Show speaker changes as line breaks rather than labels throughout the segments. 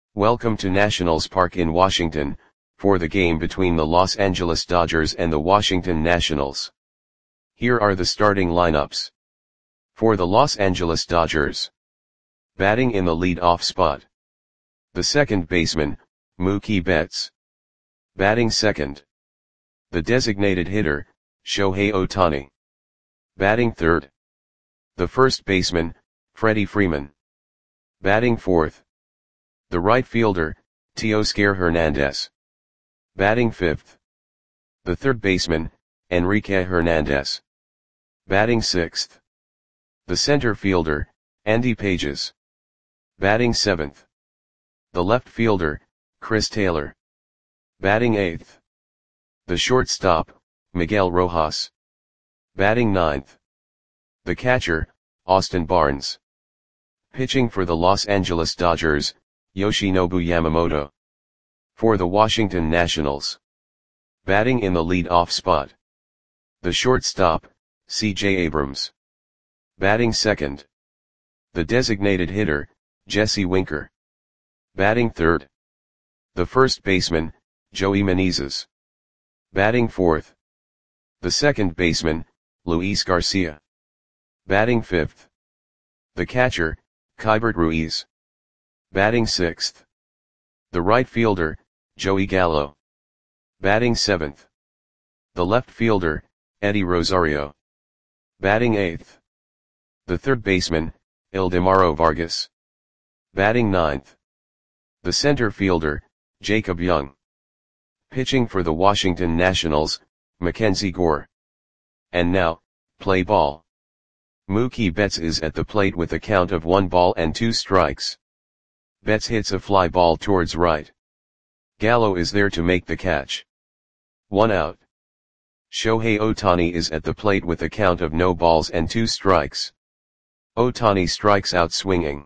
Welcome to Nationals Park in Washington, for the game between the Los Angeles Dodgers and the Washington Nationals. Here are the starting lineups. For the Los Angeles Dodgers. Batting in the lead-off spot. The second baseman, Mookie Betts. Batting second. The designated hitter, Shohei Ohtani. Batting third. The first baseman, Freddie Freeman. Batting fourth. The right fielder, Teoscar Hernandez. Batting fifth. The third baseman, Enrique Hernandez. Batting sixth. The center fielder, Andy Pages. Batting seventh. The left fielder, Chris Taylor. Batting eighth. The shortstop, Miguel Rojas. Batting ninth. The catcher, Austin Barnes. Pitching for the Los Angeles Dodgers, Yoshinobu Yamamoto. For the Washington Nationals. Batting in the lead-off spot. The shortstop, C.J. Abrams. Batting second. The designated hitter, Jesse Winker. Batting third. The first baseman, Joey Meneses. Batting fourth. The second baseman, Luis Garcia. Batting fifth. The catcher, Keibert Ruiz. Batting sixth. The right fielder, Joey Gallo. Batting seventh. The left fielder, Eddie Rosario. Batting eighth. The third baseman, Ildemaro Vargas. Batting ninth. The center fielder, Jacob Young. Pitching for the Washington Nationals, Mackenzie Gore. And now, play ball. Mookie Betts is at the plate with a count of 1-2 Betts hits a fly ball towards right. Gallo is there to make the catch. 1 out. Shohei Ohtani is at the plate with a count of 2 balls. Ohtani strikes out swinging.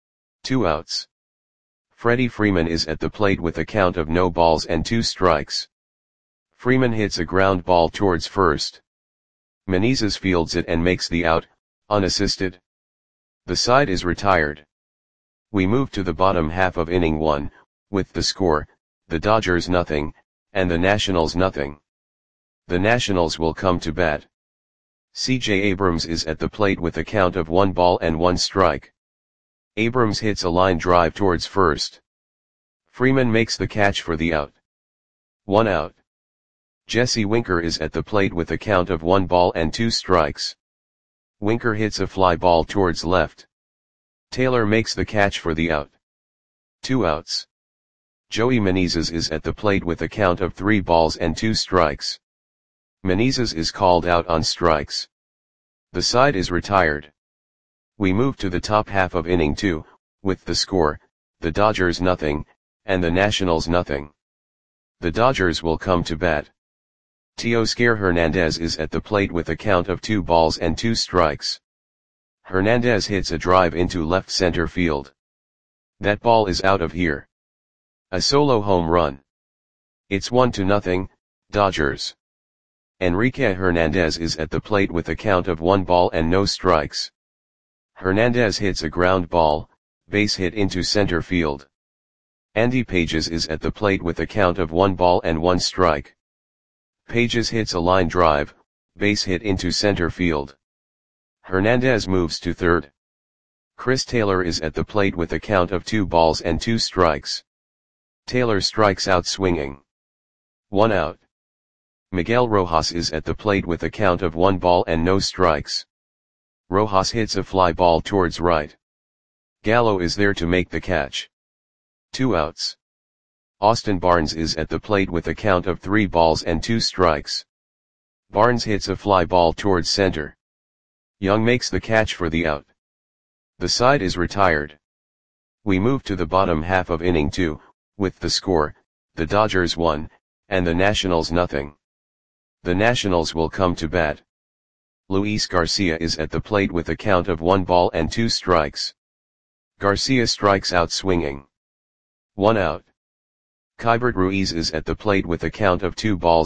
2 outs. Freddie Freeman is at the plate with a count of 2 balls. Freeman hits a ground ball towards first. Meneses fields it and makes the out, unassisted. The side is retired. We move to the bottom half of inning 1, with the score, the Dodgers 0, and the Nationals 0. The Nationals will come to bat. C.J. Abrams is at the plate with a count of 1-1. Abrams hits a line drive towards first. Freeman makes the catch for the out. 1 out. Jesse Winker is at the plate with a count of 1-2. Winker hits a fly ball towards left. Taylor makes the catch for the out. 2 outs. Joey Meneses is at the plate with a count of 3-2. Meneses is called out on strikes. The side is retired. We move to the top half of inning 2, with the score, the Dodgers 0, and the Nationals 0. The Dodgers will come to bat. Teoscar Hernandez is at the plate with a count of 2-2. Hernandez hits a drive into left center field. That ball is out of here. A solo home run. It's 1-0, Dodgers. Enrique Hernandez is at the plate with a count of 1 ball and no strikes. Hernandez hits a ground ball, base hit into center field. Andy Pages is at the plate with a count of 1 ball and 1 strike. Pages hits a line drive, base hit into center field. Hernandez moves to third. Chris Taylor is at the plate with a count of 2-2. Taylor strikes out swinging. 1 out. Miguel Rojas is at the plate with a count of 1 ball and no strikes. Rojas hits a fly ball towards right. Gallo is there to make the catch. 2 outs. Austin Barnes is at the plate with a count of 3-2. Barnes hits a fly ball towards center. Young makes the catch for the out. The side is retired. We move to the bottom half of inning 2, with the score, the Dodgers 1, and the Nationals 0. The Nationals will come to bat. Luis Garcia is at the plate with a count of 1-2. Garcia strikes out swinging. 1 out. Keibert Ruiz is at the plate with a count of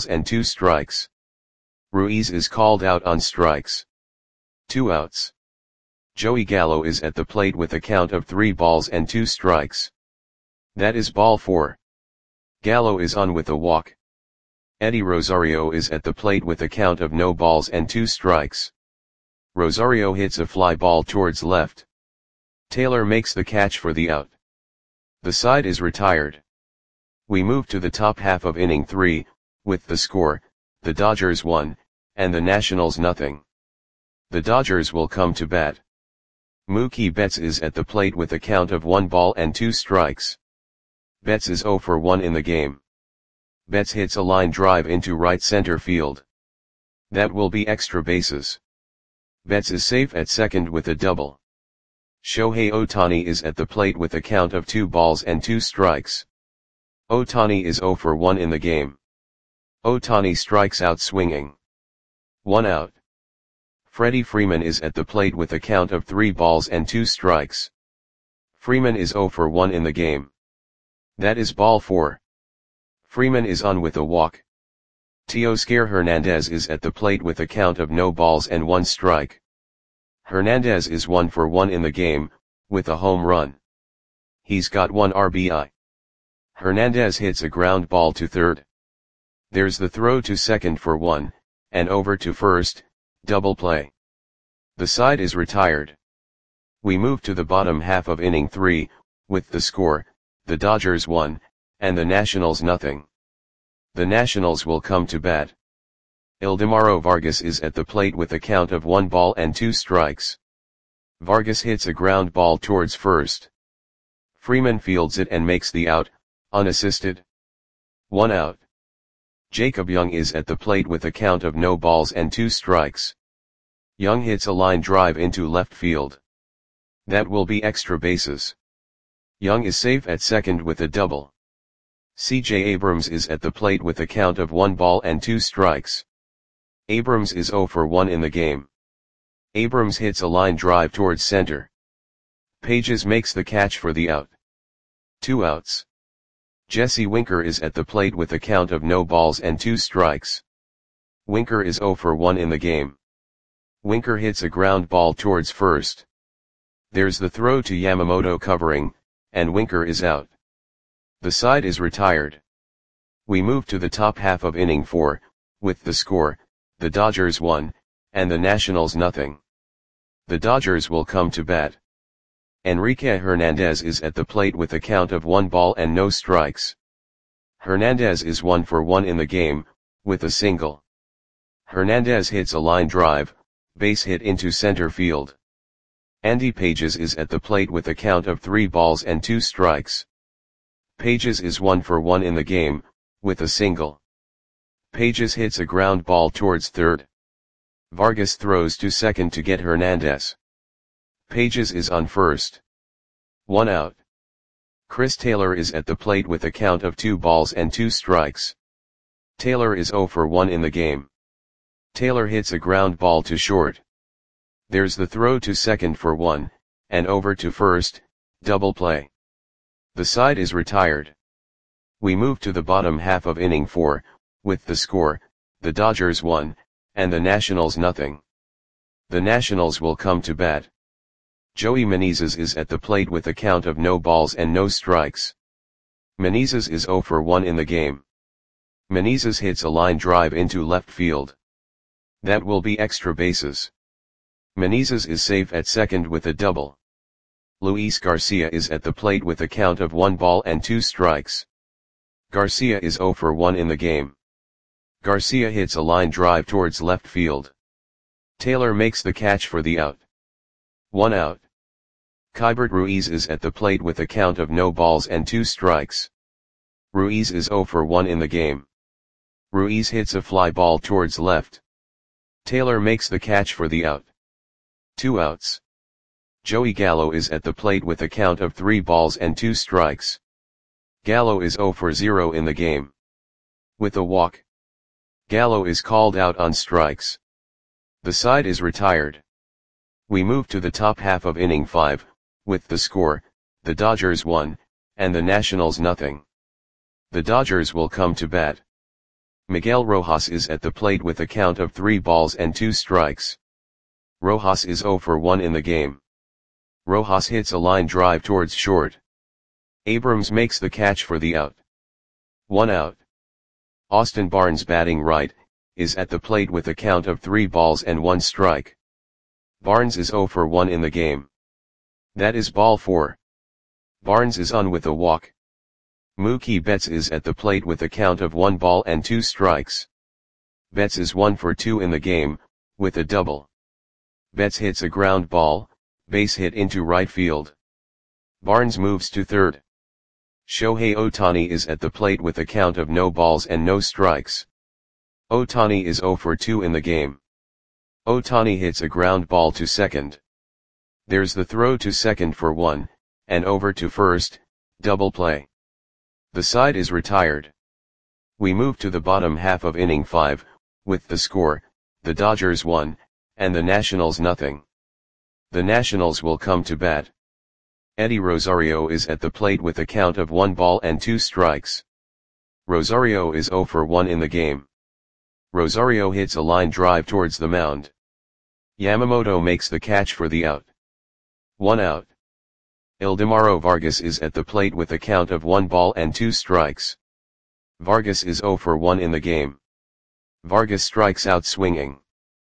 2-2. Ruiz is called out on strikes. 2 outs. Joey Gallo is at the plate with a count of 3-2. That is ball 4. Gallo is on with a walk. Eddie Rosario is at the plate with a count of no balls and 2 strikes. Rosario hits a fly ball towards left. Taylor makes the catch for the out. The side is retired. We move to the top half of inning 3, with the score, the Dodgers 1, and the Nationals nothing. The Dodgers will come to bat. Mookie Betts is at the plate with a count of 1 ball and 2 strikes. Betts is 0 for 1 in the game. Betts hits a line drive into right center field. That will be extra bases. Betts is safe at second with a double. Shohei Ohtani is at the plate with a count of 2 balls and 2 strikes. Ohtani is 0 for 1 in the game. Ohtani strikes out swinging. 1 out. Freddie Freeman is at the plate with a count of 3 balls and 2 strikes. Freeman is 0 for 1 in the game. That is ball 4. Freeman is on with a walk. Teoscar Hernandez is at the plate with a count of no balls and 1 strike. Hernandez is 1 for 1 in the game, with a home run. He's got 1 RBI. Hernandez hits a ground ball to third. There's the throw to second for 1, and over to first, double play. The side is retired. We move to the bottom half of inning 3, with the score, the Dodgers 1, and the Nationals nothing. The Nationals will come to bat. Ildemaro Vargas is at the plate with a count of 1 ball and 2 strikes. Vargas hits a ground ball towards first. Freeman fields it and makes the out, unassisted. 1 out. Jacob Young is at the plate with a count of no balls and 2 strikes. Young hits a line drive into left field. That will be extra bases. Young is safe at second with a double. C.J. Abrams is at the plate with a count of 1 ball and 2 strikes. Abrams is 0 for 1 in the game. Abrams hits a line drive towards center. Pages makes the catch for the out. 2 outs. Jesse Winker is at the plate with a count of no balls and 2 strikes. Winker is 0 for 1 in the game. Winker hits a ground ball towards first. There's the throw to Yamamoto covering, and Winker is out. The side is retired. We move to the top half of inning 4, with the score, the Dodgers 1, and the Nationals nothing. The Dodgers will come to bat. Enrique Hernandez is at the plate with a count of 1 ball and no strikes. Hernandez is 1 for 1 in the game, with a single. Hernandez hits a line drive, base hit into center field. Andy Pages is at the plate with a count of 3 balls and 2 strikes. Pages is 1 for 1 in the game, with a single. Pages hits a ground ball towards third. Vargas throws to second to get Hernandez. Pages is on first. 1 out. Chris Taylor is at the plate with a count of 2 balls and 2 strikes. Taylor is 0 for 1 in the game. Taylor hits a ground ball to short. There's the throw to second for 1, and over to first, double play. The side is retired. We move to the bottom half of inning 4, with the score, the Dodgers 1, and the Nationals nothing. The Nationals will come to bat. Joey Meneses is at the plate with a count of no balls and no strikes. Meneses is 0 for 1 in the game. Meneses hits a line drive into left field. That will be extra bases. Meneses is safe at second with a double. Luis Garcia is at the plate with a count of 1 ball and 2 strikes. Garcia is 0 for 1 in the game. Garcia hits a line drive towards left field. Taylor makes the catch for the out. 1 out. Keibert Ruiz is at the plate with a count of no balls and 2 strikes. Ruiz is 0 for 1 in the game. Ruiz hits a fly ball towards left. Taylor makes the catch for the out. 2 outs. Joey Gallo is at the plate with a count of 3 balls and 2 strikes. Gallo is 0 for 0 in the game. With a walk. Gallo is called out on strikes. The side is retired. We move to the top half of inning 5, with the score, the Dodgers 1, and the Nationals nothing. The Dodgers will come to bat. Miguel Rojas is at the plate with a count of 3 balls and 2 strikes. Rojas is 0 for 1 in the game. Rojas hits a line drive towards short. Abrams makes the catch for the out. 1 out. Austin Barnes, batting right, is at the plate with a count of 3 balls and 1 strike. Barnes is 0 for 1 in the game. That is ball 4. Barnes is on with a walk. Mookie Betts is at the plate with a count of 1 ball and 2 strikes. Betts is 1 for 2 in the game, with a double. Betts hits a ground ball, base hit into right field. Barnes moves to third. Shohei Ohtani is at the plate with a count of no balls and no strikes. Ohtani is 0 for 2 in the game. Ohtani hits a ground ball to second. There's the throw to second for 1, and over to first, double play. The side is retired. We move to the bottom half of inning 5, with the score, the Dodgers 1, and the Nationals nothing. The Nationals will come to bat. Eddie Rosario is at the plate with a count of 1 ball and 2 strikes. Rosario is 0 for 1 in the game. Rosario hits a line drive towards the mound. Yamamoto makes the catch for the out. 1 out. Ildemaro Vargas is at the plate with a count of 1 ball and 2 strikes. Vargas is 0 for 1 in the game. Vargas strikes out swinging.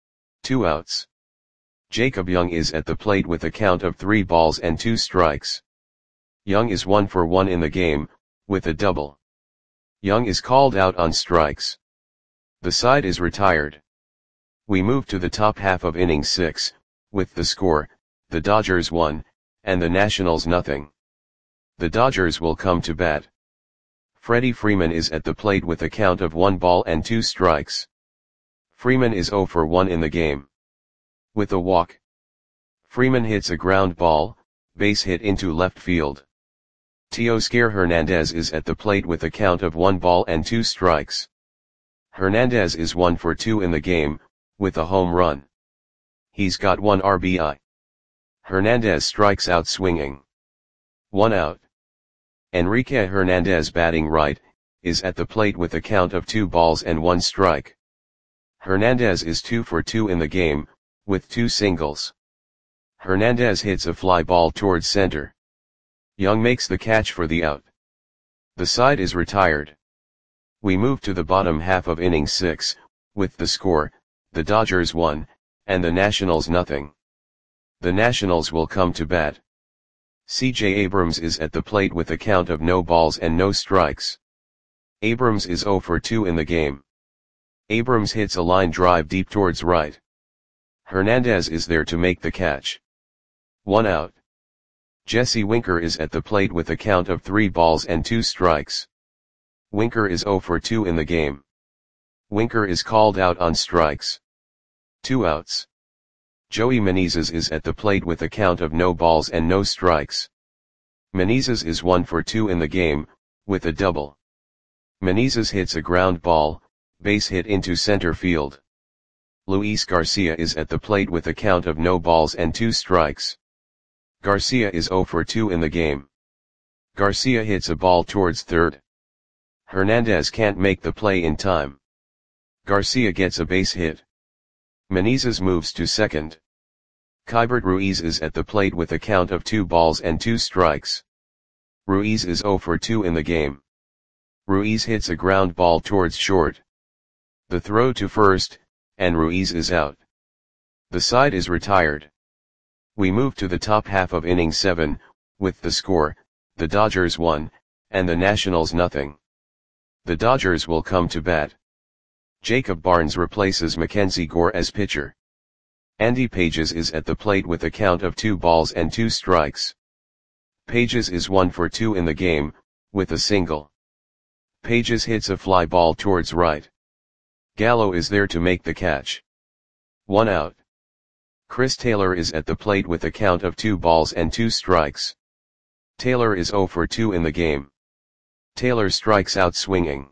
2 outs. Jacob Young is at the plate with a count of 3 balls and 2 strikes. Young is 1 for 1 in the game, with a double. Young is called out on strikes. The side is retired. We move to the top half of inning 6, with the score, the Dodgers 1, and the Nationals nothing. The Dodgers will come to bat. Freddie Freeman is at the plate with a count of 1 ball and 2 strikes. Freeman is 0 for 1 in the game. With a walk. Freeman hits a ground ball, base hit into left field. Teoscar Hernandez is at the plate with a count of 1 ball and 2 strikes. Hernandez is 1 for 2 in the game, with a home run. He's got 1 RBI. Hernandez strikes out swinging. 1 out. Enrique Hernandez, batting right, is at the plate with a count of 2 balls and 1 strike. Hernandez is 2 for 2 in the game, with 2 singles. Hernandez hits a fly ball towards center. Young makes the catch for the out. The side is retired. We move to the bottom half of inning 6, with the score, the Dodgers 1, and the Nationals nothing. The Nationals will come to bat. C.J. Abrams is at the plate with a count of no balls and no strikes. Abrams is 0 for 2 in the game. Abrams hits a line drive deep towards right. Hernandez is there to make the catch. 1 out. Jesse Winker is at the plate with a count of 3 balls and 2 strikes. Winker is 0 for 2 in the game. Winker is called out on strikes. 2 outs. Joey Meneses is at the plate with a count of no balls and no strikes. Meneses is 1 for 2 in the game, with a double. Meneses hits a ground ball, base hit into center field. Luis Garcia is at the plate with a count of no balls and 2 strikes. Garcia is 0 for 2 in the game. Garcia hits a ball towards third. Hernandez can't make the play in time. Garcia gets a base hit. Meneses moves to second. Keibert Ruiz is at the plate with a count of 2 balls and 2 strikes. Ruiz is 0 for 2 in the game. Ruiz hits a ground ball towards short. The throw to first, and Ruiz is out. The side is retired. We move to the top half of inning 7, with the score, the Dodgers 1, and the Nationals nothing. The Dodgers will come to bat. Jacob Barnes replaces Mackenzie Gore as pitcher. Andy Pages is at the plate with a count of 2 balls and 2 strikes. Pages is 1 for 2 in the game, with a single. Pages hits a fly ball towards right. Gallo is there to make the catch. 1 out. Chris Taylor is at the plate with a count of 2 balls and 2 strikes. Taylor is 0 for 2 in the game. Taylor strikes out swinging.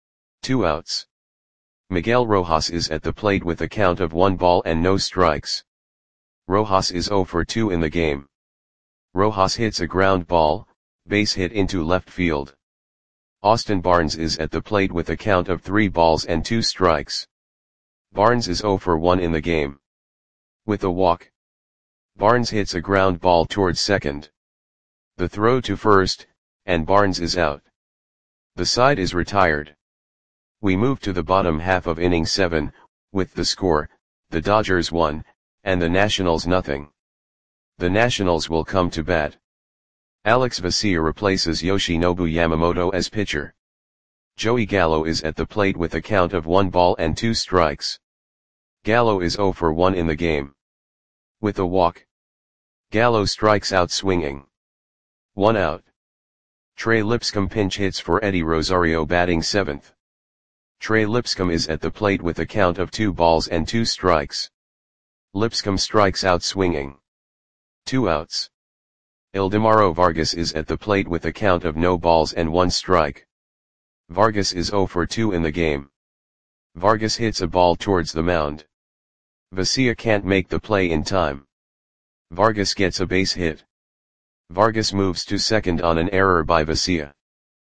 2 outs. Miguel Rojas is at the plate with a count of 1 ball and no strikes. Rojas is 0 for 2 in the game. Rojas hits a ground ball, base hit into left field. Austin Barnes is at the plate with a count of 3 balls and 2 strikes. Barnes is 0 for 1 in the game. With a walk. Barnes hits a ground ball towards second. The throw to first, and Barnes is out. The side is retired. We move to the bottom half of inning 7, with the score, the Dodgers 1, and the Nationals nothing. The Nationals will come to bat. Alex Vesia replaces Yoshinobu Yamamoto as pitcher. Joey Gallo is at the plate with a count of 1 ball and 2 strikes. Gallo is 0 for 1 in the game. With a walk, Gallo strikes out swinging. 1 out. Trey Lipscomb pinch hits for Eddie Rosario batting 7th. Trey Lipscomb is at the plate with a count of 2 balls and 2 strikes. Lipscomb strikes out swinging. 2 outs. Ildemaro Vargas is at the plate with a count of no balls and 1 strike. Vargas is 0 for 2 in the game. Vargas hits a ball towards the mound. Vesia can't make the play in time. Vargas gets a base hit. Vargas moves to second on an error by Vesia.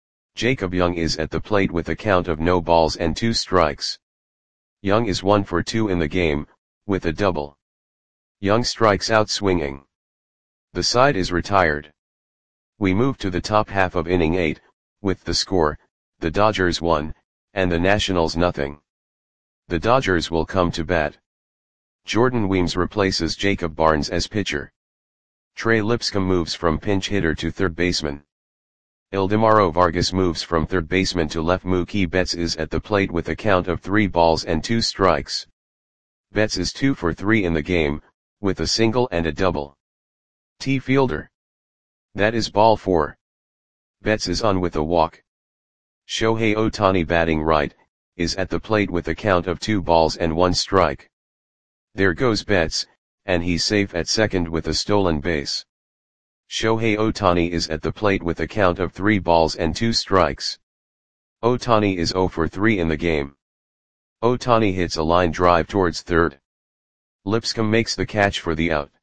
Jacob Young is at the plate with a count of no balls and 2 strikes. Young is 1 for 2 in the game, with a double. Young strikes out swinging. The side is retired. We move to the top half of inning 8, with the score, the Dodgers 1, and the Nationals nothing. The Dodgers will come to bat. Jordan Weems replaces Jacob Barnes as pitcher. Trey Lipscomb moves from pinch hitter to third baseman. Ildemaro Vargas moves from third baseman to left. Mookie Betts is at the plate with a count of 3 balls and 2 strikes. Betts is 2 for 3 in the game, with a single and a double. T. Fielder. That is ball 4. Betts is on with a walk. Shohei Ohtani batting right, is at the plate with a count of 2 balls and 1 strike. There goes Betts, and he's safe at second with a stolen base. Shohei Ohtani is at the plate with a count of 3 balls and 2 strikes. Ohtani is 0 for 3 in the game. Ohtani hits a line drive towards third. Lipscomb makes the catch for the out.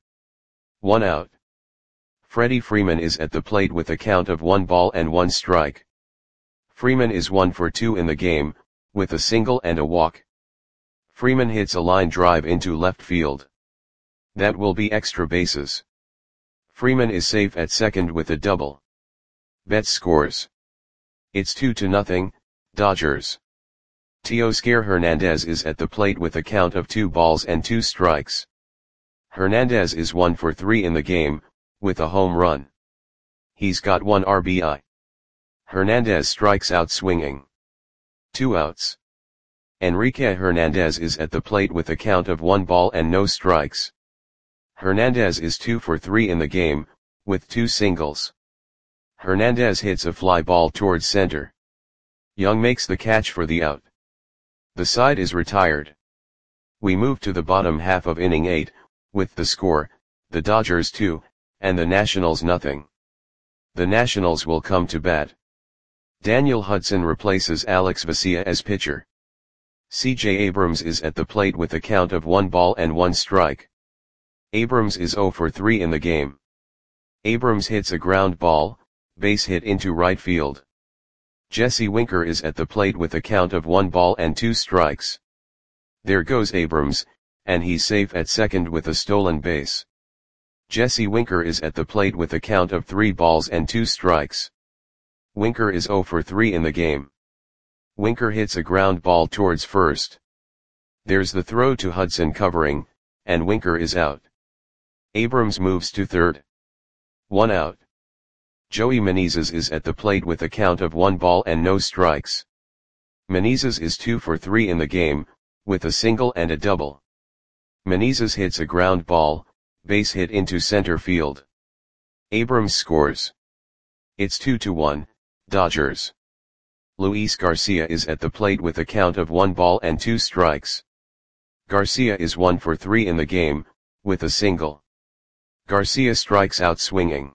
1 out. Freddie Freeman is at the plate with a count of 1 ball and 1 strike. Freeman is 1 for 2 in the game, with a single and a walk. Freeman hits a line drive into left field. That will be extra bases. Freeman is safe at second with a double. Betts scores. It's 2-0, Dodgers. Teoscar Hernandez is at the plate with a count of 2 balls and 2 strikes. Hernandez is 1 for 3 in the game, with a home run. He's got 1 RBI. Hernandez strikes out swinging. 2 outs. Enrique Hernandez is at the plate with a count of 1 ball and no strikes. Hernandez is 2 for 3 in the game, with 2 singles. Hernandez hits a fly ball towards center. Young makes the catch for the out. The side is retired. We move to the bottom half of inning 8, with the score, the Dodgers 2, and the Nationals nothing. The Nationals will come to bat. Daniel Hudson replaces Alex Vesia as pitcher. C.J. Abrams is at the plate with a count of 1 ball and 1 strike. Abrams is 0 for 3 in the game. Abrams hits a ground ball, base hit into right field. Jesse Winker is at the plate with a count of 1 ball and 2 strikes. There goes Abrams, and he's safe at second with a stolen base. Jesse Winker is at the plate with a count of 3 balls and 2 strikes. Winker is 0 for 3 in the game. Winker hits a ground ball towards first. There's the throw to Hudson covering, and Winker is out. Abrams moves to third. 1 out. Joey Menezes is at the plate with a count of 1 ball and no strikes. Menezes is 2 for 3 in the game, with a single and a double. Menezes hits a ground ball, base hit into center field. Abrams scores. It's 2-1, Dodgers. Luis Garcia is at the plate with a count of 1 ball and 2 strikes. Garcia is 1 for 3 in the game, with a single. Garcia strikes out swinging.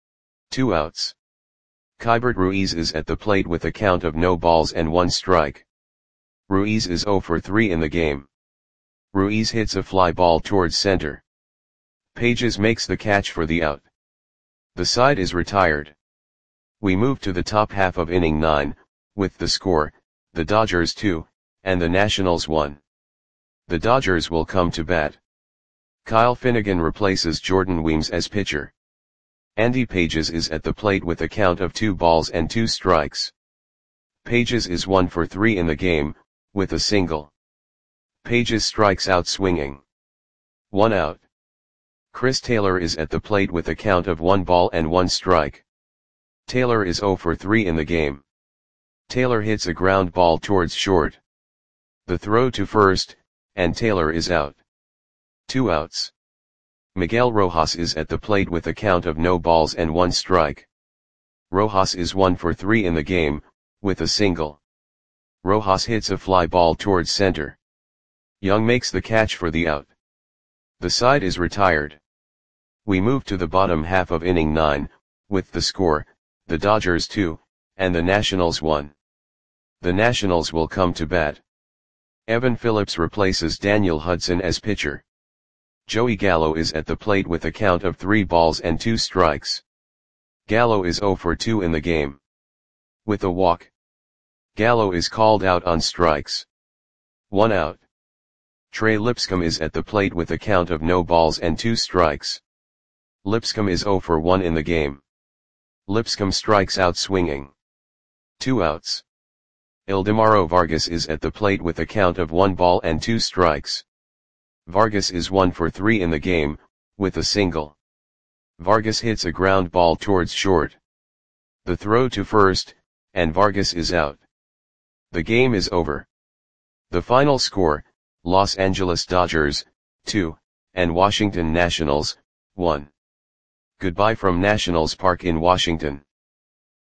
2 outs. Keibert Ruiz is at the plate with a count of no balls and 1 strike. Ruiz is 0 for 3 in the game. Ruiz hits a fly ball towards center. Pages makes the catch for the out. The side is retired. We move to the top half of inning 9, with the score, the Dodgers 2, and the Nationals 1. The Dodgers will come to bat. Kyle Finnegan replaces Jordan Weems as pitcher. Andy Pages is at the plate with a count of 2 balls and 2 strikes. Pages is 1 for 3 in the game, with a single. Pages strikes out swinging. 1 out. Chris Taylor is at the plate with a count of 1 ball and 1 strike. Taylor is 0 for 3 in the game. Taylor hits a ground ball towards short. The throw to first, and Taylor is out. 2 outs. Miguel Rojas is at the plate with a count of no balls and 1 strike. Rojas is 1 for 3 in the game, with a single. Rojas hits a fly ball towards center. Young makes the catch for the out. The side is retired. We move to the bottom half of inning 9, with the score, the Dodgers 2, and the Nationals 1. The Nationals will come to bat. Evan Phillips replaces Daniel Hudson as pitcher. Joey Gallo is at the plate with a count of 3 balls and 2 strikes. Gallo is 0 for 2 in the game. With a walk. Gallo is called out on strikes. 1 out. Trey Lipscomb is at the plate with a count of no balls and 2 strikes. Lipscomb is 0 for 1 in the game. Lipscomb strikes out swinging. 2 outs. Ildemaro Vargas is at the plate with a count of 1 ball and 2 strikes. Vargas is 1 for 3 in the game, with a single. Vargas hits a ground ball towards short. The throw to first, and Vargas is out. The game is over. The final score, Los Angeles Dodgers, 2, and Washington Nationals, 1. Goodbye from Nationals Park in Washington.